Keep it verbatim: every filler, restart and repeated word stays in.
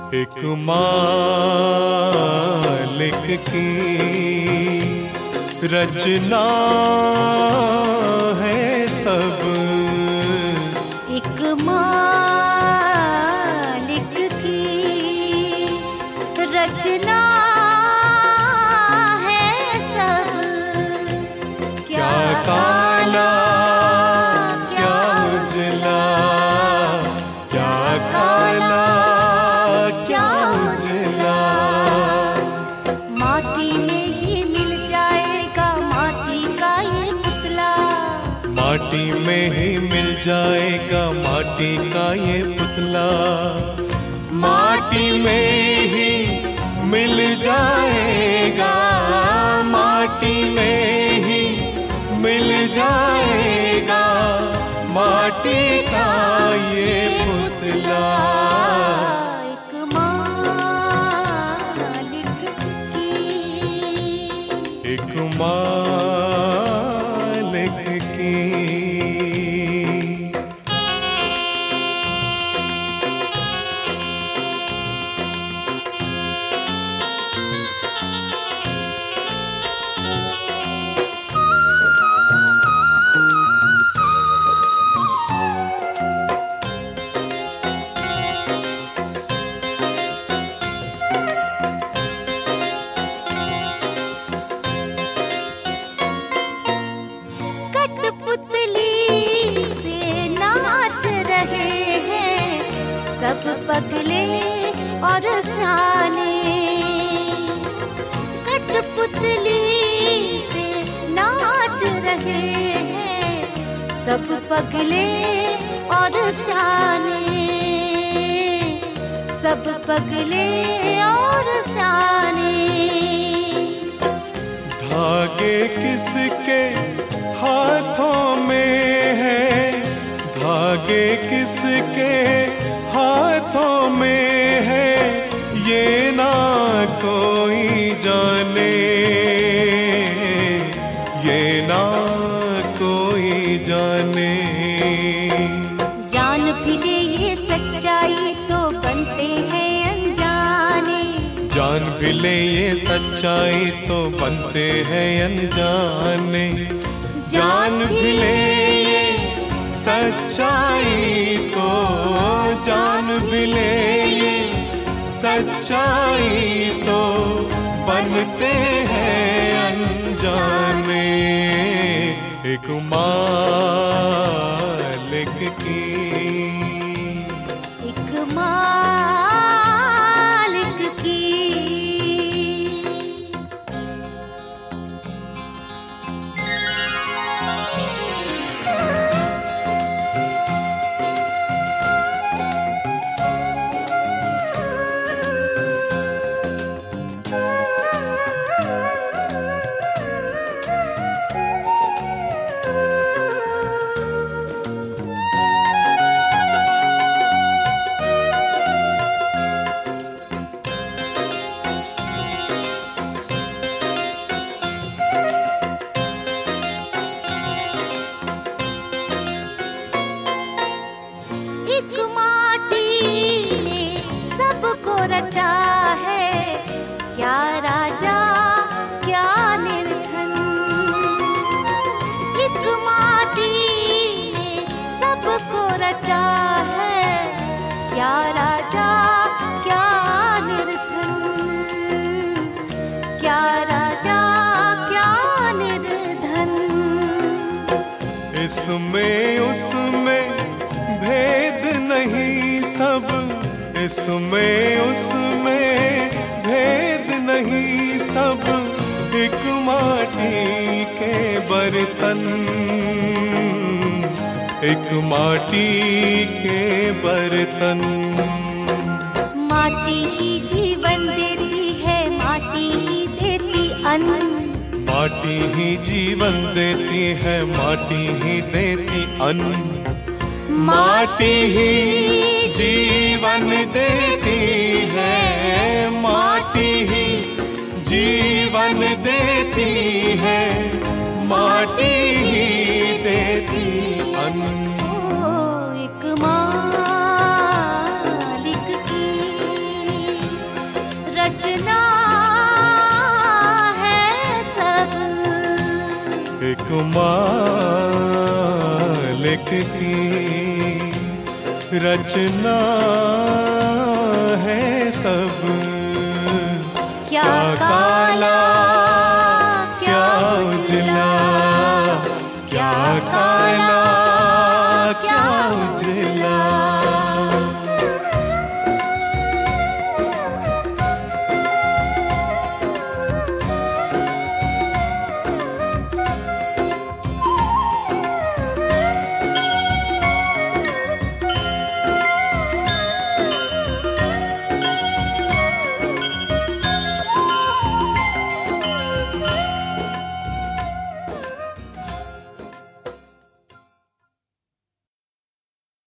एक मालिक की रचना है सब। एक मालिक की रचना है सब। क्या काला क्या उजला, क्या काला क्या उजला। माटी में ही मिल जाएगा माटी का ये पुतला। माटी में ही मिल जाएगा माटी का ये पुतला। माटी में ही मिल जाएगा, माटी में ही मिल जाएगा माटी का ये पुतला। एक मालिक की एक मालिक की। सब पगले और सियाने। कठपुतली से नाच रहे हैं सब पगले और सियाने। सब पगले और सियाने। धागे किसके हाथों में है, धागे किसके हाथों में है, ये ना कोई जाने, ये ना कोई जाने। जान भी ले ये सच्चाई तो बनते हैं अनजाने। जान भी ले ये सच्चाई तो बनते हैं अनजाने। जान भी ले ये सच्चाई तो, जान भी ले ये सच्चाई तो बनते हैं अनजाने। एक मालिक की एक मालिक की। एक माटी ने सबको रचा है, क्या राजा क्या निर्धन। एक माटी ने सबको रचा है, क्या राजा क्या निर्धन। क्या राजा क्या निर्धन। इसमें उसमें भेद नहीं सब, इसमें उसमें भेद नहीं सब। एक माटी के बर्तन, एक माटी के बर्तन। माटी ही जीवन देती है, माटी ही देती अन्न। माटी ही जीवन देती है, माटी ही देती अन्न। माटी ही जीवन देती है, माटी ही जीवन देती है, माटी ही देती अन्न। एक मालिक की एक मालिक की रचना है सब। क्या काला क्या उजला, क्या काला क्या उजला।